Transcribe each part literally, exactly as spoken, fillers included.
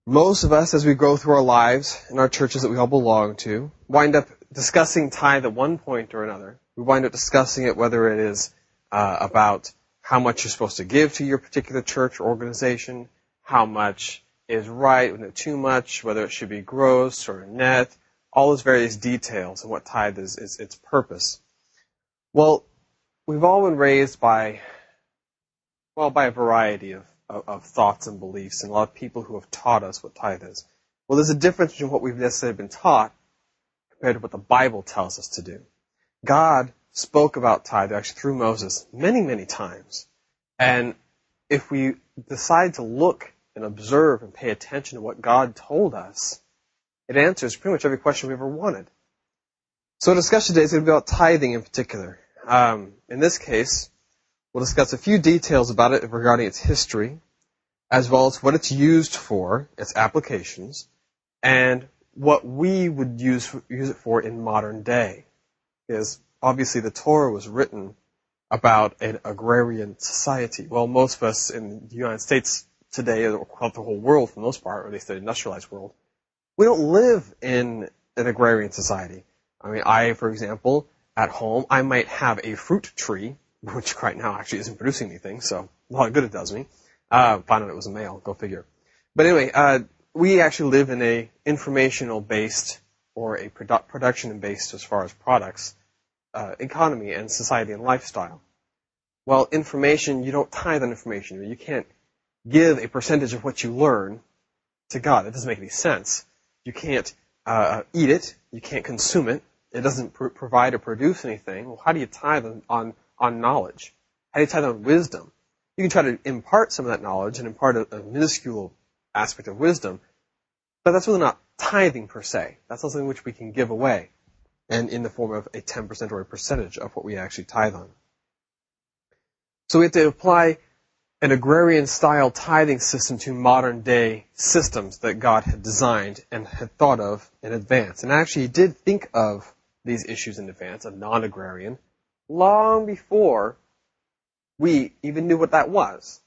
Most of us, as we go through our lives in our churches that we all belong to, wind up discussing tithe at one point or another. We wind up discussing it whether it is uh, about how much you're supposed to give to your particular church or organization, how much is right, whether too much, whether it should be gross or net, all those various details and what tithe is, is its purpose. Well, we've all been raised by, well, by a variety of, of, of thoughts and beliefs, and a lot of people who have taught us what tithe is. Well, there's a difference between what we've necessarily been taught compared to what the Bible tells us to do. God spoke about tithe actually through Moses many, many times. And if we decide to look and observe and pay attention to what God told us, it answers pretty much every question we ever wanted. So our discussion today is going to be about tithing in particular. Um, in this case, we'll discuss a few details about it regarding its history, as well as what it's used for, its applications, and what we would use use it for in modern day. Because obviously the Torah was written about an agrarian society. Well, most of us in the United States today, or the whole world for the most part, or at least the industrialized world, we don't live in an agrarian society. I mean, I, for example, at home, I might have a fruit tree, which right now actually isn't producing anything, so a lot of good it does me. Uh, found out it was a male, go figure. But anyway, uh, we actually live in a informational-based or a produ- production-based, as far as products, uh, economy and society and lifestyle. Well, information, you don't tithe on information. You can't give a percentage of what you learn to God. It doesn't make any sense. You can't uh, eat it. You can't consume it. It doesn't pr- provide or produce anything. Well, how do you tithe on, on, on knowledge? How do you tithe on wisdom? You can try to impart some of that knowledge and impart a, a minuscule aspect of wisdom, but that's really not tithing per se. That's not something which we can give away, and in the form of a ten percent or a percentage of what we actually tithe on. So we have to apply an agrarian-style tithing system to modern-day systems that God had designed and had thought of in advance. And actually, He did think of these issues in advance, of non-agrarian, long before we even knew what that was.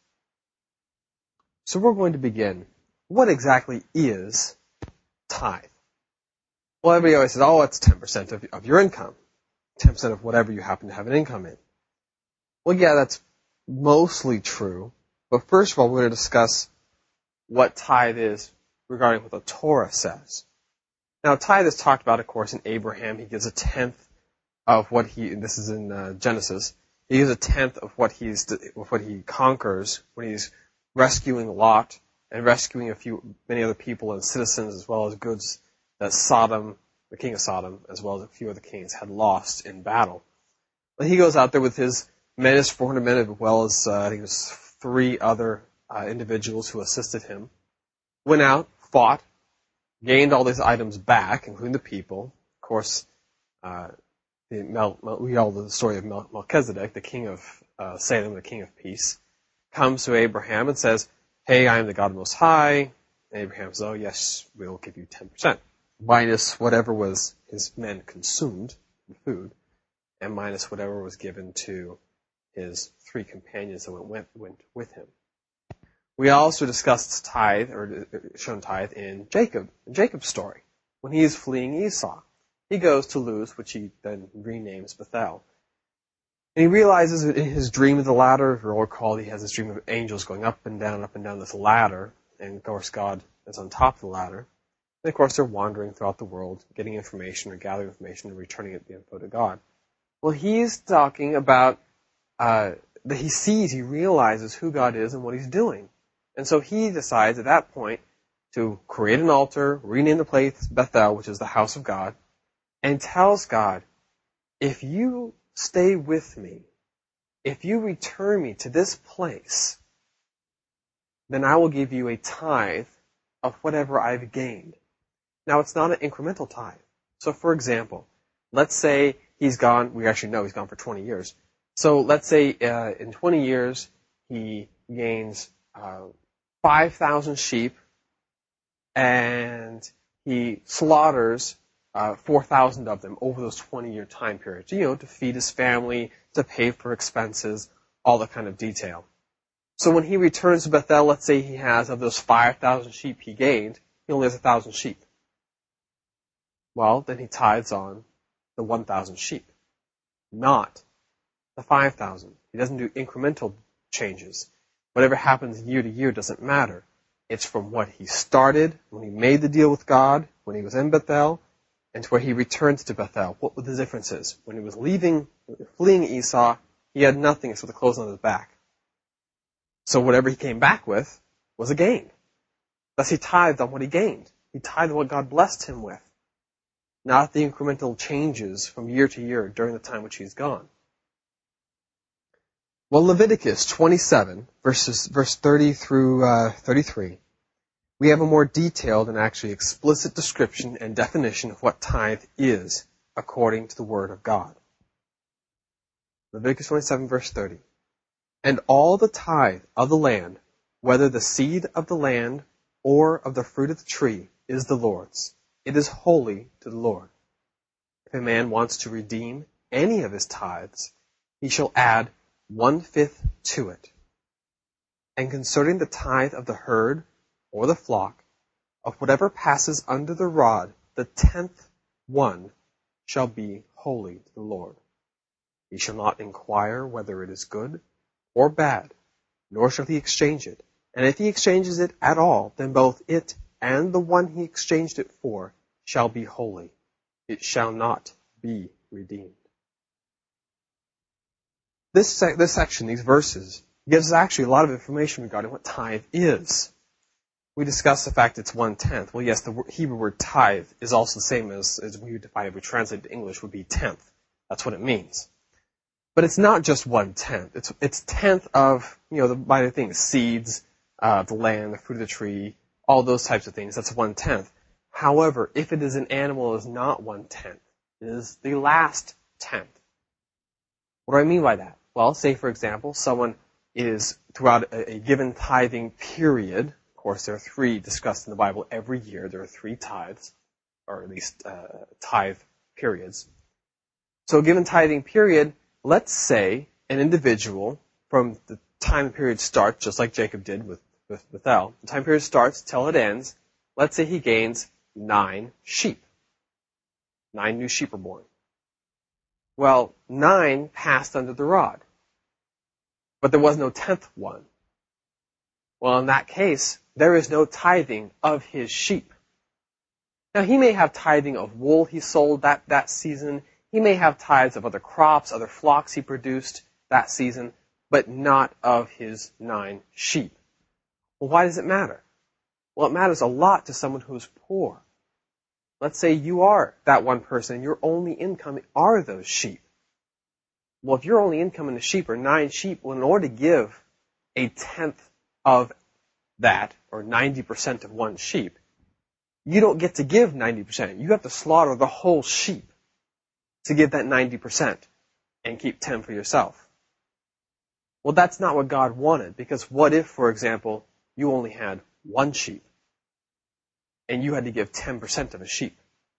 So we're going to begin. What exactly is tithe? Well, everybody always says, oh, it's ten percent of, of your income. ten percent of whatever you happen to have an income in. Well, yeah, that's mostly true. But first of all, we're going to discuss what tithe is regarding what the Torah says. Now, tithe is talked about, of course, in Abraham. He gives a tenth of what he, this is in uh, Genesis, he gives a tenth of what he's, of what he conquers when he's rescuing Lot and rescuing a few, many other people and citizens, as well as goods that Sodom, the king of Sodom, as well as a few other kings, had lost in battle. But he goes out there with his men, his four hundred men, as well as uh, I think it was three other uh, individuals who assisted him. Went out, fought, gained all these items back, including the people. Of course, uh, the Mel, we all know the story of Mel, Melchizedek, the king of uh, Salem, the king of peace, comes to Abraham and says, hey, I am the God Most High. And Abraham says, oh, yes, we'll give you ten percent. Minus whatever was his men consumed in food, and minus whatever was given to his three companions that went, went with him. We also discussed tithe, or shown tithe, in Jacob, in Jacob's story, when he is fleeing Esau. He goes to Luz, which he then renames Bethel. And he realizes that in his dream of the ladder, if you recall, he has this dream of angels going up and down, up and down this ladder, and of course God is on top of the ladder. And of course they're wandering throughout the world, getting information or gathering information and returning it the info to God. Well, he's talking about uh, that he sees, he realizes who God is and what He's doing. And so he decides at that point to create an altar, rename the place Bethel, which is the house of God, and tells God, if you stay with me, if you return me to this place, then I will give you a tithe of whatever I've gained. Now, it's not an incremental tithe. So, for example, let's say he's gone, we actually know he's gone for twenty years. So, let's say uh, in twenty years, he gains uh, five thousand sheep, and he slaughters uh, four thousand of them over those twenty-year time periods, you know, to feed his family, to pay for expenses, all that kind of detail. So when he returns to Bethel, let's say he has, of those five thousand sheep he gained, he only has one thousand sheep. Well, then he tithes on the one thousand sheep, not the five thousand. He doesn't do incremental changes. Whatever happens year to year doesn't matter. It's from what he started, when he made the deal with God, when he was in Bethel, and to where he returns to Bethel. What were the differences? When he was leaving, fleeing Esau, he had nothing except the clothes on his back. So whatever he came back with was a gain. Thus he tithed on what he gained. He tithed on what God blessed him with, not the incremental changes from year to year during the time which he's gone. Well, Leviticus twenty-seven, verses, verse thirty through uh, thirty-three, we have a more detailed and actually explicit description and definition of what tithe is according to the Word of God. Leviticus twenty-seven, verse thirty. And all the tithe of the land, whether the seed of the land or of the fruit of the tree, is the Lord's. It is holy to the Lord. If a man wants to redeem any of his tithes, he shall add one-fifth to it. And concerning the tithe of the herd or the flock, of whatever passes under the rod, the tenth one shall be holy to the Lord. He shall not inquire whether it is good or bad, nor shall he exchange it. And if he exchanges it at all, then both it and the one he exchanged it for shall be holy. It shall not be redeemed. This, sec- this section, these verses, gives us actually a lot of information regarding what tithe is. We discussed the fact it's one-tenth. Well, yes, the Hebrew word tithe is also the same as, as we define it. We translate it to English would be tenth. That's what it means. But it's not just one-tenth. It's, it's tenth of, you know, the minor things, seeds, uh, the land, the fruit of the tree, all those types of things. That's one-tenth. However, if it is an animal, it is not one-tenth. It is the last tenth. What do I mean by that? Well, say, for example, someone is, throughout a, a given tithing period, of course, there are three discussed in the Bible every year. There are three tithes, or at least uh, tithe periods. So a given tithing period, let's say an individual, from the time period starts, just like Jacob did with, with Bethel, the time period starts till it ends, let's say he gains nine sheep. Nine new sheep are born. Well, nine passed under the rod, but there was no tenth one. Well, in that case, there is no tithing of his sheep. Now, he may have tithing of wool he sold that, that season. He may have tithes of other crops, other flocks he produced that season, but not of his nine sheep. Well, why does it matter? Well, it matters a lot to someone who is poor. Let's say you are that one person and your only income are those sheep. Well, if your only income in the sheep are nine sheep, well, in order to give a tenth of that, or ninety percent of one sheep, you don't get to give ninety percent. You have to slaughter the whole sheep to give that ninety percent and keep ten for yourself. Well, that's not what God wanted, because what if, for example, you only had one sheep and you had to give ten percent of a sheep?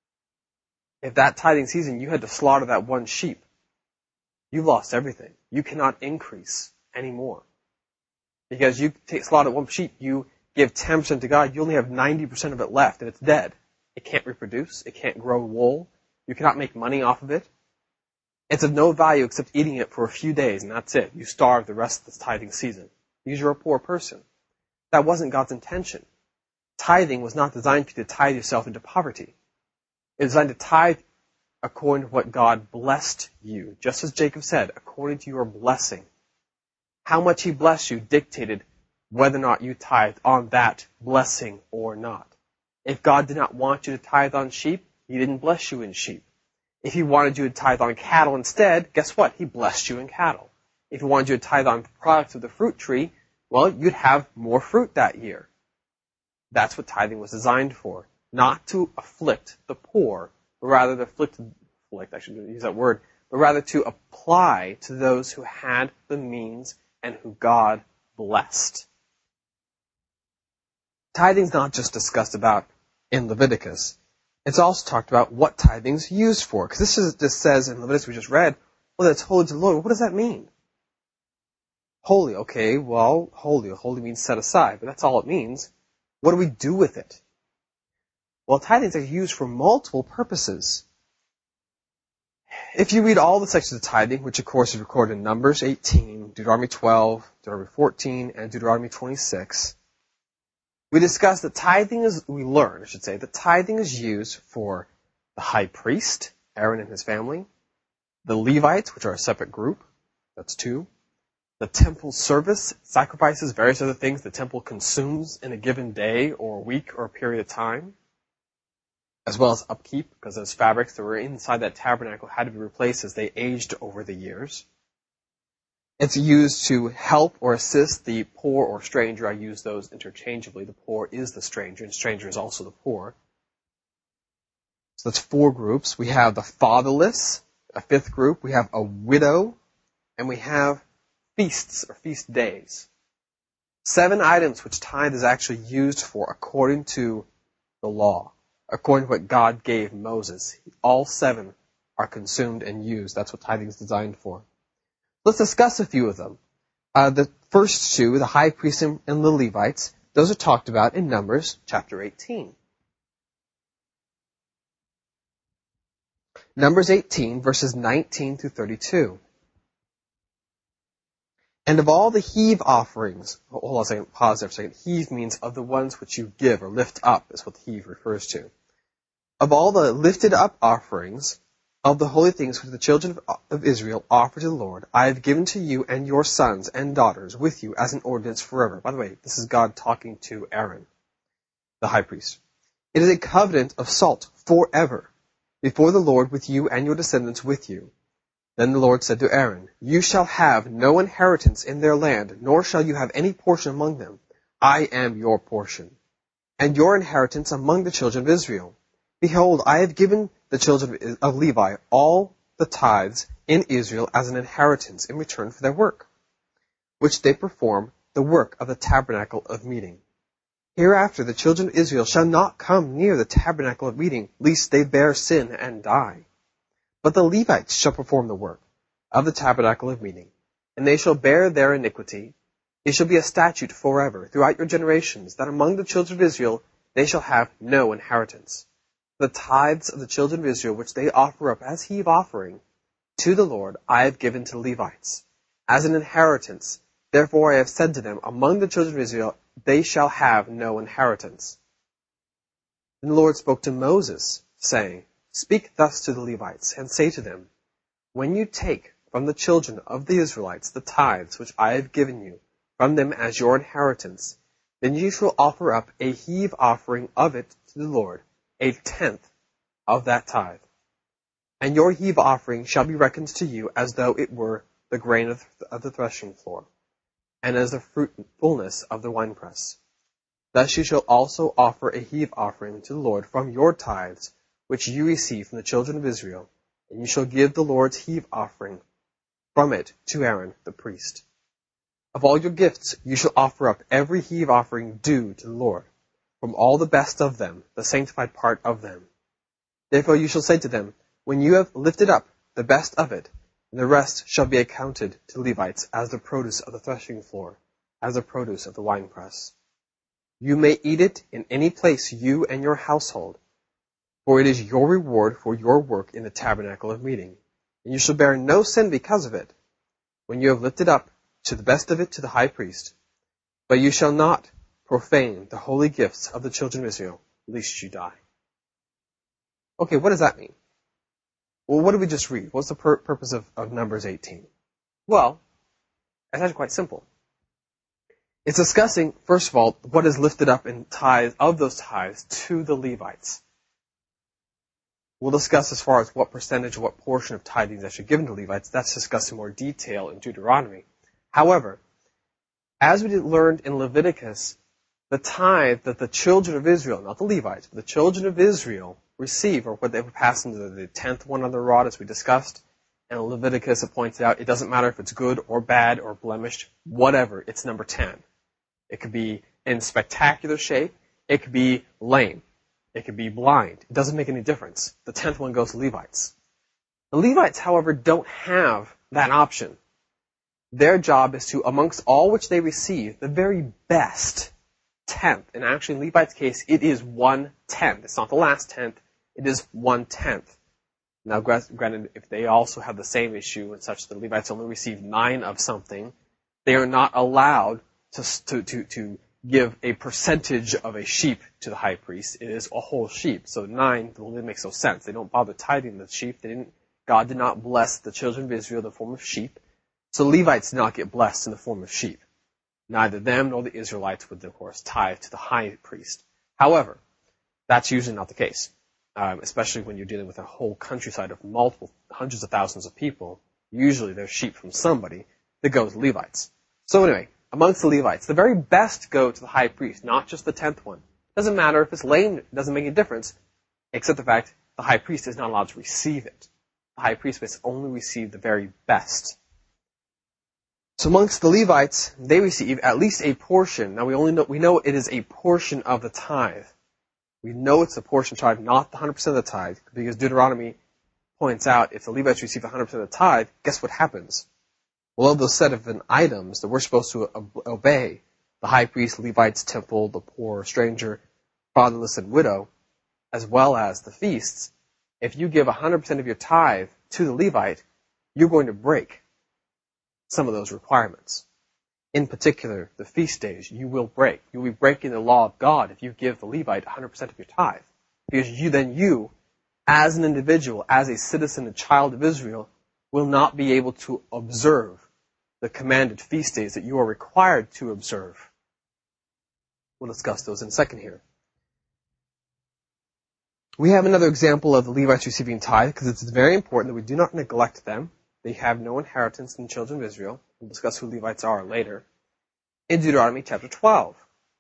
If that tithing season you had to slaughter that one sheep, you've lost everything. You cannot increase anymore. Because you take, slaughter one sheep, you give ten percent to God, you only have ninety percent of it left, and it's dead. It can't reproduce. It can't grow wool. You cannot make money off of it. It's of no value except eating it for a few days, and that's it. You starve the rest of this tithing season because you're a poor person. That wasn't God's intention. Tithing was not designed for you to tithe yourself into poverty. It was designed to tithe according to what God blessed you. Just as Jacob said, according to your blessing. How much he blessed you dictated whether or not you tithed on that blessing or not. If God did not want you to tithe on sheep, he didn't bless you in sheep. If he wanted you to tithe on cattle instead, guess what? He blessed you in cattle. If he wanted you to tithe on products of the fruit tree, well, you'd have more fruit that year. That's what tithing was designed for. Not to afflict the poor, but rather to afflict, afflict, I should use that word, but rather to apply to those who had the means and who God blessed. Tithing's not just discussed about in Leviticus. It's also talked about what tithing's used for. Because this is, this says in Leviticus we just read, well, that's holy to the Lord. What does that mean? Holy, okay, well, holy. Holy means set aside, but that's all it means. What do we do with it? Well, tithings are used for multiple purposes. If you read all the sections of tithing, which of course is recorded in Numbers eighteen, Deuteronomy twelve, Deuteronomy fourteen, and Deuteronomy twenty-six, we discuss that tithing is, we learn, I should say, that tithing is used for the high priest, Aaron and his family, the Levites, which are a separate group, that's two, the temple service, sacrifices, various other things the temple consumes in a given day or a week or a period of time, as well as upkeep, because those fabrics that were inside that tabernacle had to be replaced as they aged over the years. It's used to help or assist the poor or stranger. I use those interchangeably. The poor is the stranger, and stranger is also the poor. So that's four groups. We have the fatherless, a fifth group. We have a widow, and we have feasts or feast days. Seven items which tithe is actually used for according to the law, according to what God gave Moses. All seven are consumed and used. That's what tithing is designed for. Let's discuss a few of them. Uh, the first two, the high priest and the Levites, those are talked about in Numbers chapter eighteen. Numbers eighteen, verses nineteen through thirty-two. And of all the heave offerings, hold on a second, pause there for a second. Heave means of the ones which you give or lift up is what heave refers to. Of all the lifted up offerings of the holy things which the children of Israel offer to the Lord, I have given to you and your sons and daughters with you as an ordinance forever. By the way, this is God talking to Aaron, the high priest. It is a covenant of salt forever before the Lord with you and your descendants with you. Then the Lord said to Aaron, you shall have no inheritance in their land, nor shall you have any portion among them. I am your portion, and your inheritance among the children of Israel. Behold, I have given the children of Levi all the tithes in Israel as an inheritance in return for their work, which they perform the work of the tabernacle of meeting. Hereafter the children of Israel shall not come near the tabernacle of meeting, lest they bear sin and die. But the Levites shall perform the work of the tabernacle of meeting, and they shall bear their iniquity. It shall be a statute forever throughout your generations, that among the children of Israel they shall have no inheritance. The tithes of the children of Israel, which they offer up as heave offering to the Lord, I have given to Levites as an inheritance. Therefore I have said to them, among the children of Israel they shall have no inheritance. And the Lord spoke to Moses, saying, speak thus to the Levites, and say to them, when you take from the children of the Israelites the tithes which I have given you from them as your inheritance, then you shall offer up a heave offering of it to the Lord, a tenth of that tithe. And your heave offering shall be reckoned to you as though it were the grain of the threshing floor, and as the fruitfulness of the winepress. Thus you shall also offer a heave offering to the Lord from your tithes, which you receive from the children of Israel, and you shall give the Lord's heave offering from it to Aaron the priest. Of all your gifts you shall offer up every heave offering due to the Lord, from all the best of them, the sanctified part of them. Therefore you shall say to them, when you have lifted up the best of it, the rest shall be accounted to Levites as the produce of the threshing floor, as the produce of the winepress. You may eat it in any place, you and your household, for it is your reward for your work in the tabernacle of meeting. And you shall bear no sin because of it, when you have lifted up to the best of it to the high priest. But you shall not profane the holy gifts of the children of Israel, lest you die. Okay, what does that mean? Well, what did we just read? What's the pur- purpose of, of Numbers eighteen? Well, it's actually quite simple. It's discussing, first of all, what is lifted up in tithes, of those tithes, to the Levites. We'll discuss as far as what percentage or what portion of tithing is actually given to Levites. That's discussed in more detail in Deuteronomy. However, as we learned in Leviticus, the tithe that the children of Israel, not the Levites, but the children of Israel receive, or what they would pass into the tenth one on the rod, as we discussed. And in Leviticus, it points out, it doesn't matter if it's good or bad or blemished, whatever, it's number ten. It could be in spectacular shape. It could be lame. It could be blind. It doesn't make any difference. The tenth one goes to Levites. The Levites, however, don't have that option. their job is to, amongst all which they receive, the very best tenth. And actually, in Levites' case, it is one-tenth. It's not the last tenth. It is one-tenth. Now, granted, if they also have the same issue and such that the Levites only receive nine of something, they are not allowed to, to, to, to give a percentage of a sheep to the high priest. It is a whole sheep. So nine, it makes no sense. They don't bother tithing the sheep. They didn't, God did not bless the children of Israel in the form of sheep. So Levites did not get blessed in the form of sheep. Neither them nor the Israelites would, of course, tithe to the high priest. However, that's usually not the case, um, especially when you're dealing with a whole countryside of multiple hundreds of thousands of people. Usually there's sheep from somebody that goes to Levites. So anyway, amongst the Levites, the very best go to the high priest, not just the tenth one. Doesn't matter if it's lame, it doesn't make any difference, except the fact the high priest is not allowed to receive it. The high priest must only receive the very best. So amongst the Levites, they receive at least a portion. Now we only know, we know it is a portion of the tithe. We know it's a portion tithe, not the one hundred percent of the tithe, because Deuteronomy points out if the Levites receive one hundred percent of the tithe, guess what happens? Well, of those set of items that we're supposed to obey, the high priest, Levites, temple, the poor, stranger, fatherless, and widow, as well as the feasts, if you give one hundred percent of your tithe to the Levite, you're going to break some of those requirements. In particular, the feast days, you will break. You'll be breaking the law of God if you give the Levite one hundred percent of your tithe. Because you, then you, as an individual, as a citizen, a child of Israel, will not be able to observe the commanded feast days that you are required to observe. We'll discuss those in a second here. We have another example of the Levites receiving tithe, because it's very important that we do not neglect them. They have no inheritance in the children of Israel. We'll discuss who Levites are later. In Deuteronomy chapter twelve.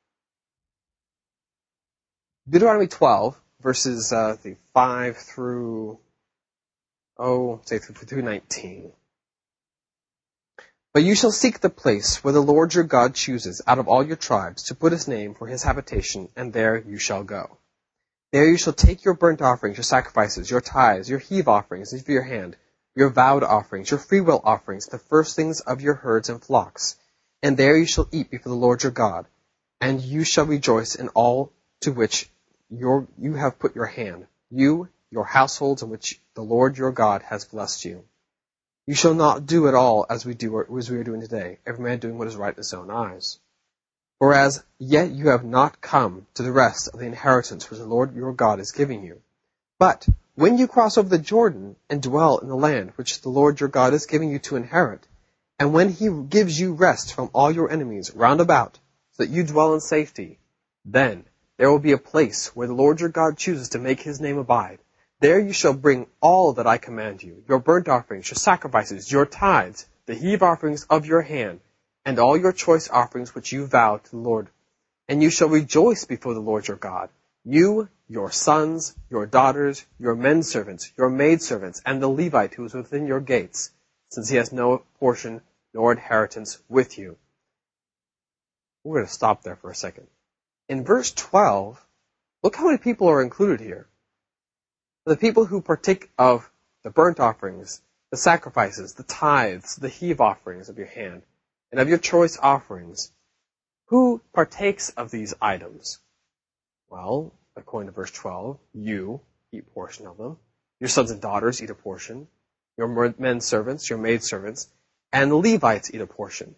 Deuteronomy twelve, verses uh, five through, oh, say through nineteen. But you shall seek the place where the Lord your God chooses out of all your tribes to put his name for his habitation, and there you shall go. There you shall take your burnt offerings, your sacrifices, your tithes, your heave offerings of your hand, your vowed offerings, your freewill offerings, the firstlings of your herds and flocks. And there you shall eat before the Lord your God, and you shall rejoice in all to which your, you have put your hand, you, your households in which the Lord your God has blessed you. You shall not do at all as we do, as we are doing today, every man doing what is right in his own eyes. Whereas yet you have not come to the rest of the inheritance which the Lord your God is giving you. But when you cross over the Jordan and dwell in the land which the Lord your God is giving you to inherit, and when he gives you rest from all your enemies round about, so that you dwell in safety, then there will be a place where the Lord your God chooses to make his name abide. There you shall bring all that I command you, your burnt offerings, your sacrifices, your tithes, the heave offerings of your hand, and all your choice offerings which you vow to the Lord. And you shall rejoice before the Lord your God, you, your sons, your daughters, your men servants, your maidservants, and the Levite who is within your gates, since he has no portion nor inheritance with you. We're going to stop there for a second. In verse twelve, look how many people are included here. The people who partake of the burnt offerings, the sacrifices, the tithes, the heave offerings of your hand, and of your choice offerings. Who partakes of these items? Well, according to verse twelve, you eat a portion of them. Your sons and daughters eat a portion. Your men servants, your maid servants, and the Levites eat a portion.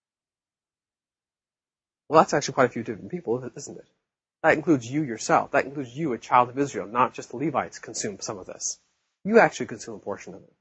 Well, that's actually quite a few different people, isn't it? That includes you yourself. That includes you, a child of Israel, not just the Levites consume some of this. You actually consume a portion of it.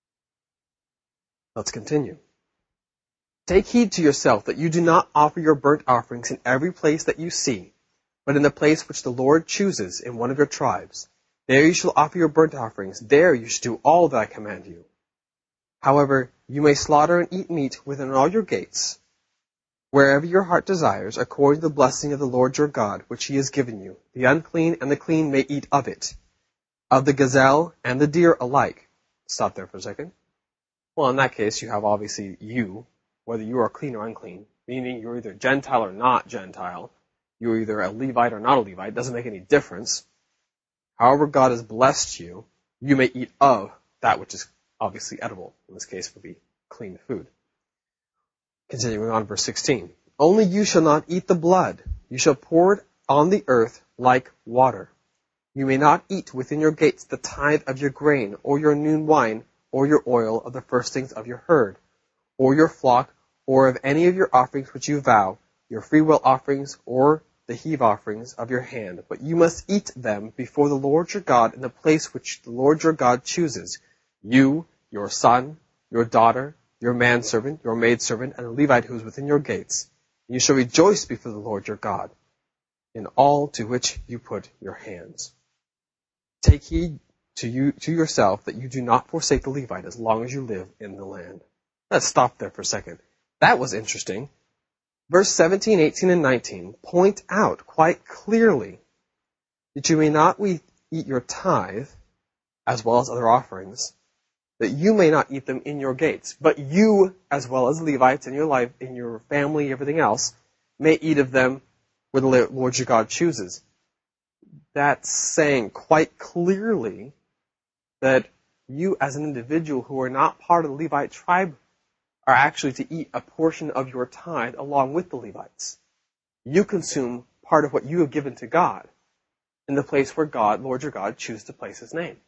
Let's continue. Take heed to yourself that you do not offer your burnt offerings in every place that you see, but in the place which the Lord chooses in one of your tribes. There you shall offer your burnt offerings. There you shall do all that I command you. However, you may slaughter and eat meat within all your gates, wherever your heart desires, according to the blessing of the Lord your God, which he has given you. The unclean and the clean may eat of it, of the gazelle and the deer alike. Stop there for a second. Well, in that case, you have obviously you, whether you are clean or unclean, meaning you're either Gentile or not Gentile. You're either a Levite or not a Levite. It doesn't make any difference. However God has blessed you, you may eat of that which is obviously edible. In this case, would be clean food. Continuing on, verse sixteen. Only you shall not eat the blood. You shall pour it on the earth like water. You may not eat within your gates the tithe of your grain, or your new wine, or your oil of the firstlings of your herd, or your flock, or of any of your offerings which you vow, your freewill offerings, or the heave offerings of your hand. But you must eat them before the Lord your God in the place which the Lord your God chooses. You, your son, your daughter, your manservant, your maidservant, and a Levite who is within your gates. And you shall rejoice before the Lord your God in all to which you put your hands. Take heed to you to yourself that you do not forsake the Levite as long as you live in the land. Let's stop there for a second. That was interesting. Verse seventeen, eighteen, and nineteen point out quite clearly that you may not eat your tithe, as well as other offerings, that you may not eat them in your gates, but you, as well as Levites in your life, in your family, everything else, may eat of them where the Lord your God chooses. That's saying quite clearly that you, as an individual who are not part of the Levite tribe, are actually to eat a portion of your tithe along with the Levites. You consume part of what you have given to God in the place where God, Lord your God, chooses to place his name.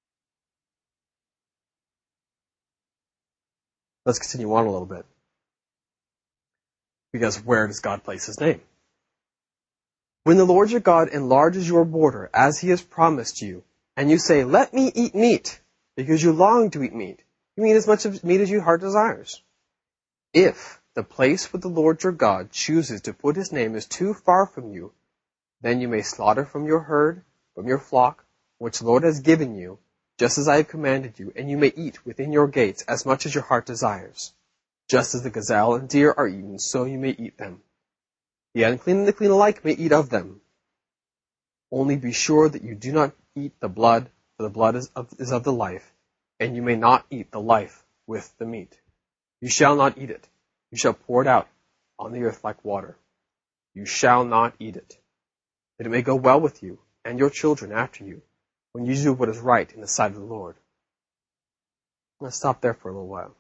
Let's continue on a little bit. Because where does God place his name? When the Lord your God enlarges your border, as he has promised you, and you say, let me eat meat, because you long to eat meat, you eat as much meat as your heart desires. If the place where the Lord your God chooses to put his name is too far from you, then you may slaughter from your herd, from your flock, which the Lord has given you, just as I have commanded you, and you may eat within your gates as much as your heart desires. Just as the gazelle and deer are eaten, so you may eat them. The unclean and the clean alike may eat of them. Only be sure that you do not eat the blood, for the blood is of, is of the life, and you may not eat the life with the meat. You shall not eat it. You shall pour it out on the earth like water. You shall not eat it, that it may go well with you and your children after you, when you do what is right in the sight of the Lord. Let's stop there for a little while.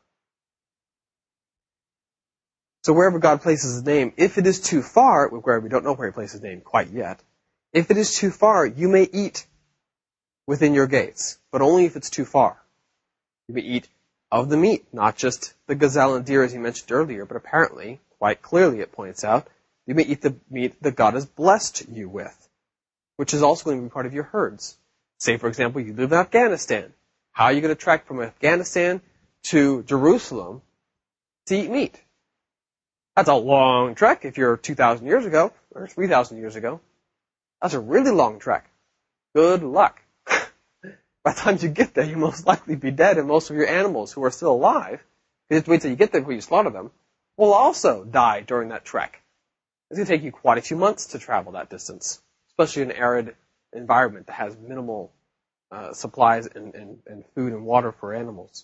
So wherever God places his name, if it is too far, where we don't know where he places his name quite yet, if it is too far, you may eat within your gates, but only if it's too far. You may eat of the meat, not just the gazelle and deer as you mentioned earlier, but apparently, quite clearly it points out, you may eat the meat that God has blessed you with, which is also going to be part of your herds. Say, for example, you live in Afghanistan. How are you going to trek from Afghanistan to Jerusalem to eat meat? That's a long trek if you're two thousand years ago, or three thousand years ago. That's a really long trek. Good luck. By the time you get there, you'll most likely be dead, and most of your animals who are still alive, you have to wait till you get there before you slaughter them, will also die during that trek. It's going to take you quite a few months to travel that distance, especially in an arid environment that has minimal uh, supplies and, and, and food and water for animals.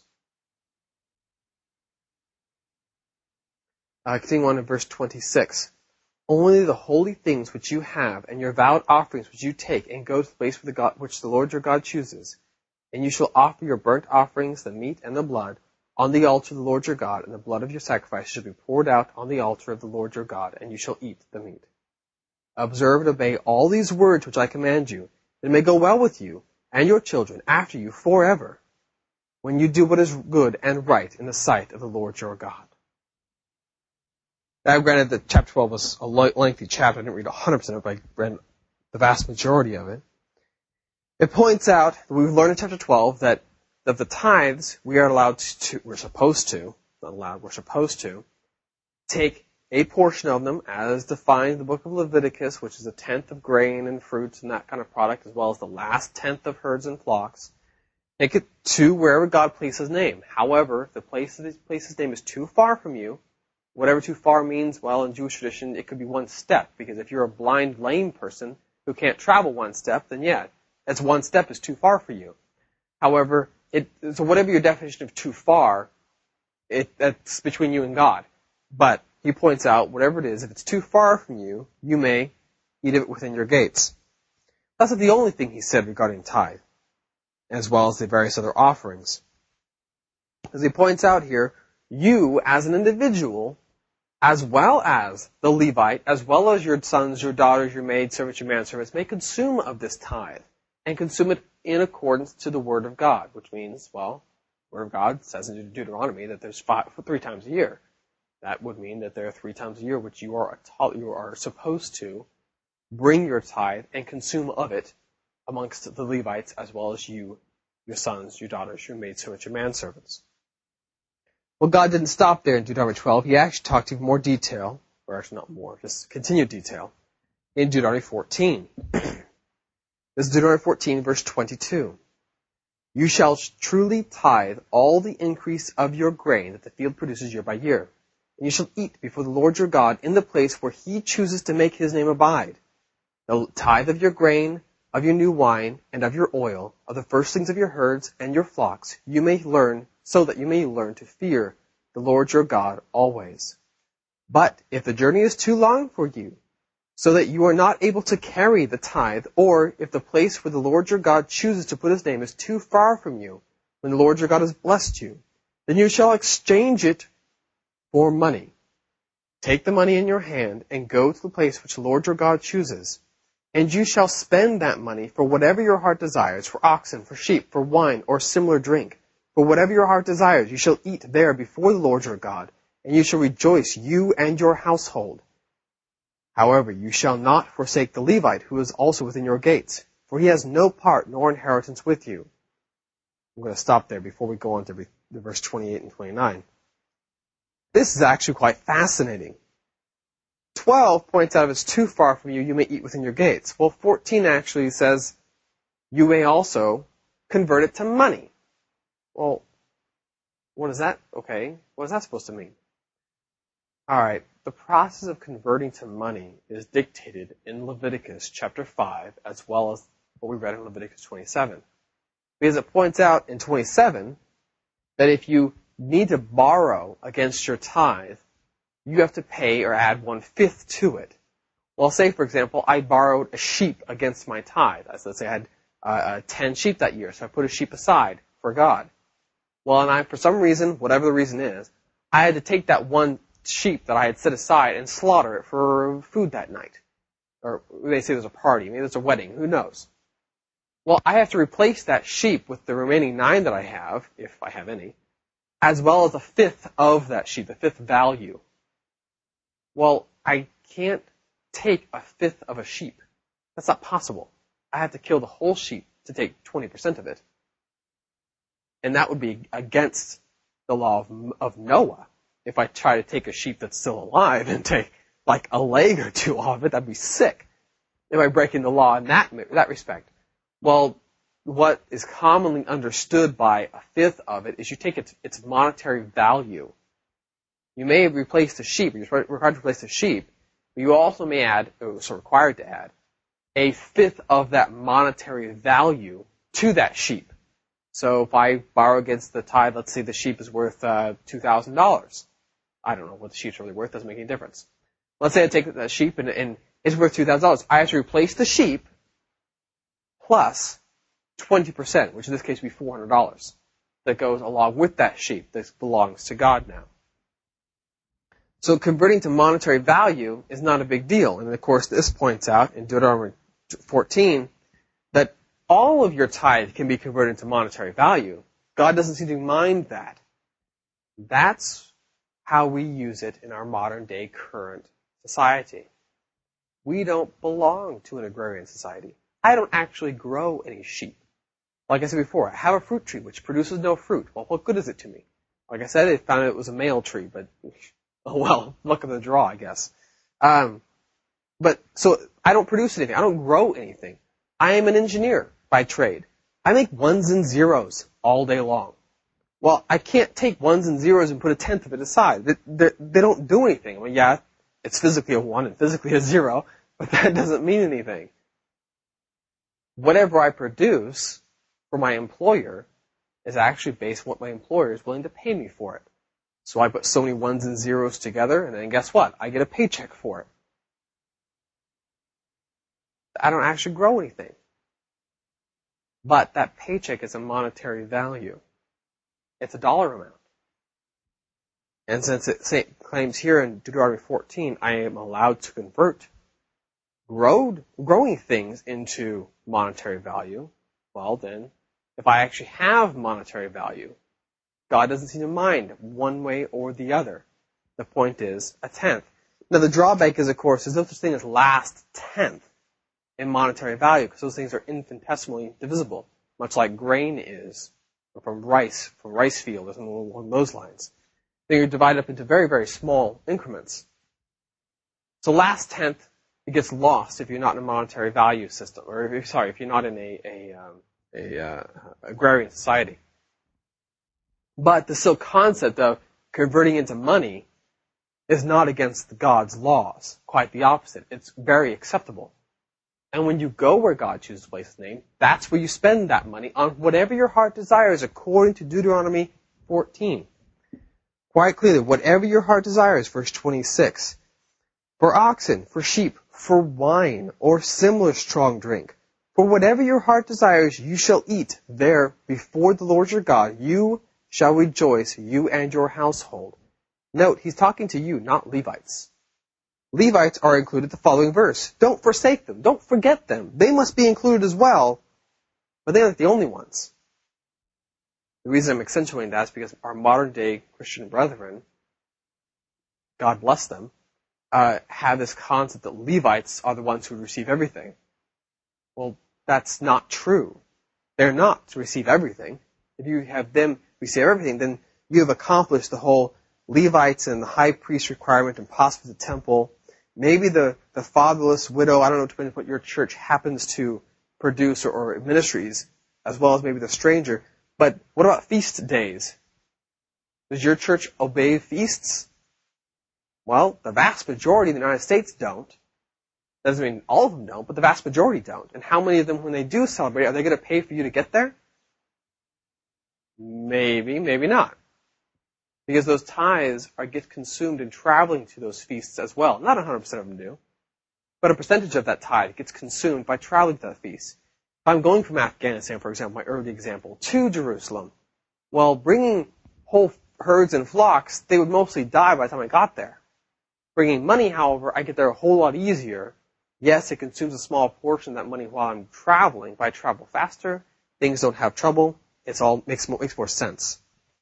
Uh, continuing on in verse twenty-six. Only the holy things which you have, and your vowed offerings which you take, and go to the place the God, which the Lord your God chooses. And you shall offer your burnt offerings, the meat and the blood, on the altar of the Lord your God, and the blood of your sacrifice shall be poured out on the altar of the Lord your God, and you shall eat the meat. Observe and obey all these words which I command you, that it may go well with you and your children after you forever, when you do what is good and right in the sight of the Lord your God. Now, granted that chapter twelve was a lengthy chapter. I didn't read one hundred percent of it, but I read the vast majority of it. It points out that we've learned in chapter twelve that, that the tithes we are allowed to, we're supposed to, not allowed, we're supposed to, take a portion of them as defined in the book of Leviticus, which is a tenth of grain and fruits and that kind of product, as well as the last tenth of herds and flocks. Take it to wherever God places his name. However, if the place of his name is too far from you, whatever too far means, well, in Jewish tradition, it could be one step, because if you're a blind, lame person who can't travel one step, then yeah, that's one step is too far for you. However, it, so whatever your definition of too far, it, that's between you and God. But he points out, whatever it is, if it's too far from you, you may eat it within your gates. That's not the only thing he said regarding tithe, as well as the various other offerings. As he points out here, you, as an individual, as well as the Levite, as well as your sons, your daughters, your maidservants, your manservants, may consume of this tithe, and consume it in accordance to the word of God, which means, well, the word of God says in Deuteronomy that there's five, three times a year. That would mean that there are three times a year which you are you are supposed to bring your tithe and consume of it amongst the Levites, as well as you, your sons, your daughters, your maidservants, your manservants. Well, God didn't stop there in Deuteronomy twelve. He actually talked in more detail, or actually not more, just continued detail, in Deuteronomy fourteen. This is Deuteronomy fourteen, verse twenty-two. You shall truly tithe all the increase of your grain that the field produces year by year. And you shall eat before the Lord your God in the place where he chooses to make his name abide. The tithe of your grain, of your new wine, and of your oil, of the firstlings of your herds and your flocks, you may learn, so that you may learn to fear the Lord your God always. But if the journey is too long for you, so that you are not able to carry the tithe, or if the place where the Lord your God chooses to put his name is too far from you, when the Lord your God has blessed you, then you shall exchange it for money. Take the money in your hand and go to the place which the Lord your God chooses, and you shall spend that money for whatever your heart desires, for oxen, for sheep, for wine, or similar drink. For whatever your heart desires, you shall eat there before the Lord your God, and you shall rejoice, you and your household. However, you shall not forsake the Levite, who is also within your gates, for he has no part nor inheritance with you. I'm going to stop there before we go on to verse twenty-eight and twenty-nine. This is actually quite fascinating. twelve points out if it's too far from you, you may eat within your gates. Well, fourteen actually says you may also convert it to money. Well, what is that? Okay, what is that supposed to mean? All right, the process of converting to money is dictated in Leviticus chapter five, as well as what we read in Leviticus twenty-seven. Because it points out in twenty-seven that if you need to borrow against your tithe, you have to pay or add one-fifth to it. Well, say, for example, I borrowed a sheep against my tithe. Let's say I had uh, uh, ten sheep that year, so I put a sheep aside for God. Well, and I, for some reason, whatever the reason is, I had to take that one sheep that I had set aside and slaughter it for food that night. Or they say there's a party, maybe there's a wedding, who knows. Well, I have to replace that sheep with the remaining nine that I have, if I have any, as well as a fifth of that sheep, the fifth value. Well, I can't take a fifth of a sheep. That's not possible. I have to kill the whole sheep to take twenty percent of it. And that would be against the law of, of Noah. If I try to take a sheep that's still alive and take like a leg or two off it, that'd be sick. Am I breaking the law in that, that respect? Well, what is commonly understood by a fifth of it is you take its, its monetary value. You may replace the sheep, you're required to replace the sheep, but you also may add, or so required to add, a fifth of that monetary value to that sheep. So if I borrow against the tithe, let's say the sheep is worth uh, two thousand dollars. I don't know what the sheep's really worth, doesn't make any difference. Let's say I take that sheep and, and it's worth two thousand dollars. I have to replace the sheep plus twenty percent, which in this case would be four hundred dollars, that goes along with that sheep that belongs to God now. So converting to monetary value is not a big deal. And of course, this points out in Deuteronomy fourteen that all of your tithe can be converted into monetary value. God doesn't seem to mind that. That's how we use it in our modern day current society. We don't belong to an agrarian society. I don't actually grow any sheep. Like I said before, I have a fruit tree which produces no fruit. Well, what good is it to me? Like I said, I found out it was a male tree, but oh well, luck of the draw, I guess. Um, but so I don't produce anything. I don't grow anything. I am an engineer by trade. I make ones and zeros all day long. Well, I can't take ones and zeros and put a tenth of it aside. They, they, they don't do anything. I mean, yeah, it's physically a one and physically a zero, but that doesn't mean anything. Whatever I produce for my employer is actually based on what my employer is willing to pay me for it. So I put so many ones and zeros together, and then guess what? I get a paycheck for it. I don't actually grow anything. But that paycheck is a monetary value. It's a dollar amount. And since it say, claims here in Deuteronomy fourteen, I am allowed to convert grow, growing things into monetary value, well then, if I actually have monetary value, God doesn't seem to mind one way or the other. The point is a tenth. Now the drawback is, of course, there's no such thing as last tenth in monetary value, because those things are infinitesimally divisible, much like grain is, or from rice, from rice field, or something along those lines. They're divided up into very, very small increments. So last tenth, it gets lost if you're not in a monetary value system, or if you're, sorry, if you're not in a, a, um, a uh, agrarian society. But the still concept of converting into money is not against God's laws. Quite the opposite. It's very acceptable. And when you go where God chooses to place His name, that's where you spend that money on whatever your heart desires, according to Deuteronomy fourteen. Quite clearly, whatever your heart desires, verse twenty-six. For oxen, for sheep, for wine, or similar strong drink, for whatever your heart desires, you shall eat there before the Lord your God. You shall rejoice, you and your household. Note, he's talking to you, not Levites. Levites are included in the following verse. Don't forsake them. Don't forget them. They must be included as well, but they're not the only ones. The reason I'm accentuating that is because our modern day Christian brethren, God bless them, uh, have this concept that Levites are the ones who receive everything. Well, that's not true. They're not to receive everything. If you have them receive everything, then you have accomplished the whole Levites and the high priest requirement and possibly the temple. Maybe the, the fatherless widow, I don't know, depending on what your church happens to produce or, or ministries, as well as maybe the stranger. But what about feast days? Does your church obey feasts? Well, the vast majority in the United States don't. Doesn't mean all of them don't, but the vast majority don't. And how many of them, when they do celebrate, are they going to pay for you to get there? Maybe, maybe not. Because those tithes are get consumed in traveling to those feasts as well. Not one hundred percent of them do. But a percentage of that tithe gets consumed by traveling to that feast. If I'm going from Afghanistan, for example, my early example, to Jerusalem, well, bringing whole herds and flocks, they would mostly die by the time I got there. Bringing money, however, I get there a whole lot easier. Yes, it consumes a small portion of that money while I'm traveling, but I travel faster. Things don't have trouble. It's all makes more, makes more sense.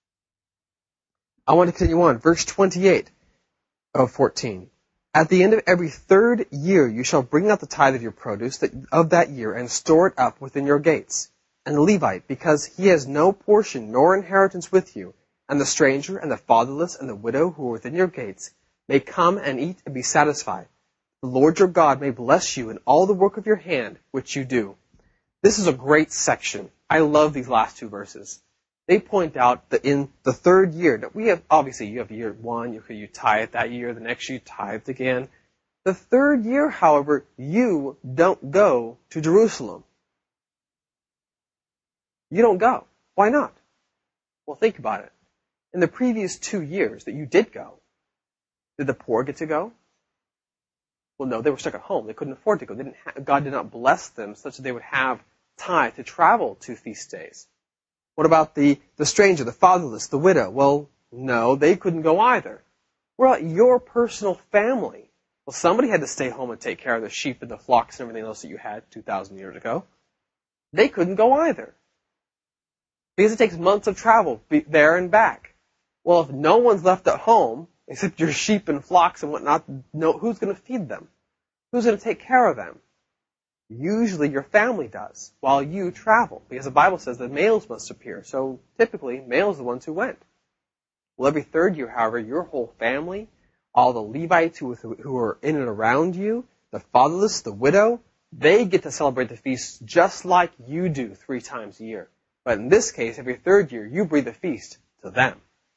I want to continue on. Verse twenty-eight of fourteen. At the end of every third year you shall bring out the tithe of your produce of that year and store it up within your gates. And the Levite, because he has no portion nor inheritance with you, and the stranger and the fatherless and the widow who are within your gates, may come and eat and be satisfied. The Lord your God may bless you in all the work of your hand which you do. This is a great section. I love these last two verses. They point out that in the third year, that we have, obviously you have year one, you, you tithe that year, the next year you tithed again. The third year, however, you don't go to Jerusalem. You don't go. Why not? Well, think about it. In the previous two years that you did go, did the poor get to go? Well, no, they were stuck at home. They couldn't afford to go. They didn't ha- God did not bless them such that they would have time to travel to feast days. What about the, the stranger, the fatherless, the widow? Well, no, they couldn't go either. What about your personal family? Well, somebody had to stay home and take care of the sheep and the flocks and everything else that you had two thousand years ago. They couldn't go either. Because it takes months of travel there and back. Well, if no one's left at home, except your sheep and flocks and whatnot, no, who's going to feed them? Who's going to take care of them? Usually your family does, while you travel, because the Bible says that males must appear. So typically, males are the ones who went. Well, every third year, however, your whole family, all the Levites who, who are in and around you, the fatherless, the widow, they get to celebrate the feast just like you do three times a year. But in this case, every third year, you bring the feast to them.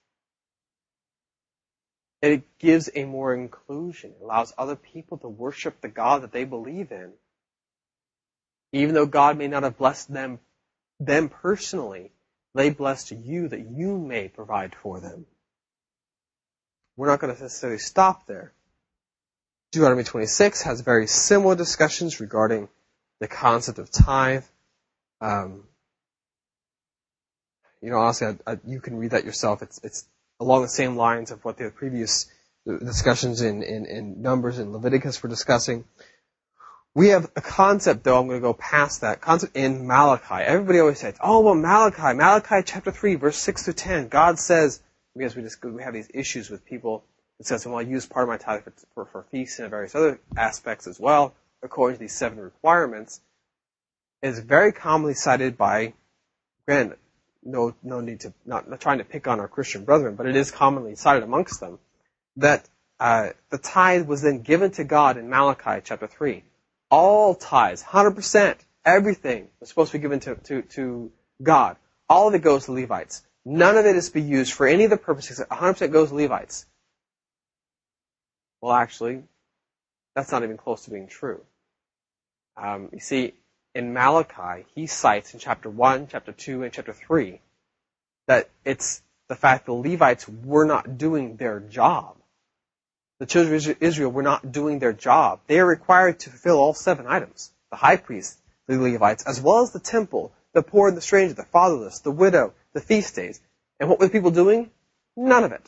And it gives a more inclusion. It allows other people to worship the God that they believe in. Even though God may not have blessed them, them personally, they blessed you that you may provide for them. We're not going to necessarily stop there. Deuteronomy twenty-six has very similar discussions regarding the concept of tithe. Um, you know, honestly, I, I, you can read that yourself. It's, it's along the same lines of what the previous discussions in, in, in Numbers and Leviticus were discussing. We have a concept, though, I'm going to go past that, concept in Malachi. Everybody always says, oh, well, Malachi, Malachi chapter three, verse six to ten. God says, because we just we have these issues with people, it says, well, I use part of my tithe for, for, for feasts and various other aspects as well, according to these seven requirements. It is very commonly cited by, granted, no, no need to, not, not trying to pick on our Christian brethren, but it is commonly cited amongst them, that uh, the tithe was then given to God in Malachi chapter three. All tithes, one hundred percent, everything was supposed to be given to, to, to God. All of it goes to Levites. None of it is to be used for any of the purposes. one hundred percent goes to Levites. Well, actually, that's not even close to being true. Um, you see, in Malachi, he cites in chapter one, chapter two, and chapter three that it's the fact the Levites were not doing their job. The children of Israel were not doing their job. They are required to fulfill all seven items. The high priest, the Levites, as well as the temple, the poor and the stranger, the fatherless, the widow, the feast days. And what were the people doing? None of it.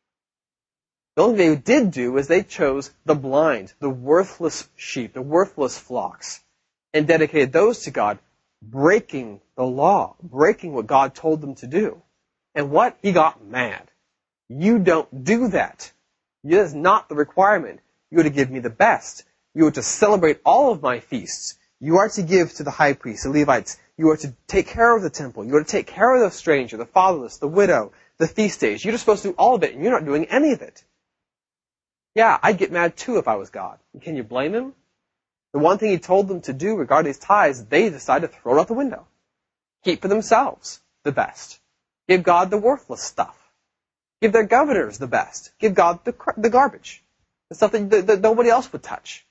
The only thing they did do is they chose the blind, the worthless sheep, the worthless flocks, and dedicated those to God, breaking the law, breaking what God told them to do. And what? He got mad. You don't do that. That is not the requirement. You are to give me the best. You are to celebrate all of my feasts. You are to give to the high priest, the Levites. You are to take care of the temple. You are to take care of the stranger, the fatherless, the widow, the feast days. You're supposed to do all of it, and you're not doing any of it. Yeah, I'd get mad too if I was God. Can you blame him? The one thing he told them to do regarding these tithes, they decided to throw it out the window. Keep for themselves the best. Give God the worthless stuff. Give their governors the best. Give God the, the garbage. The stuff that, that, that nobody else would touch.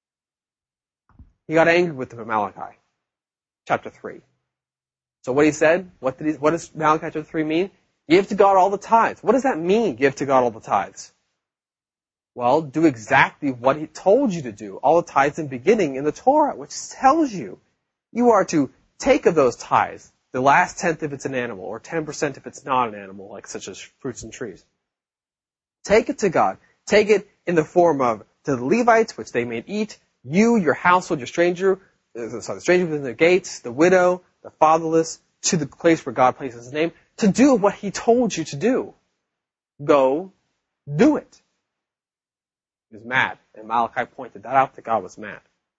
He got angry with them in Malachi chapter three. So what he said, what, did he, what does Malachi chapter three mean? Give to God all the tithes. What does that mean, give to God all the tithes? Well, do exactly what he told you to do. All the tithes in beginning in the Torah, which tells you you are to take of those tithes, the last tenth if it's an animal, or ten percent if it's not an animal, like such as fruits and trees. Take it to God. Take it in the form of to the Levites, which they may eat, you, your household, your stranger, sorry, the stranger within the gates, the widow, the fatherless, to the place where God places his name, to do what he told you to do. Go do it. He was mad, and Malachi pointed that out, that God was mad.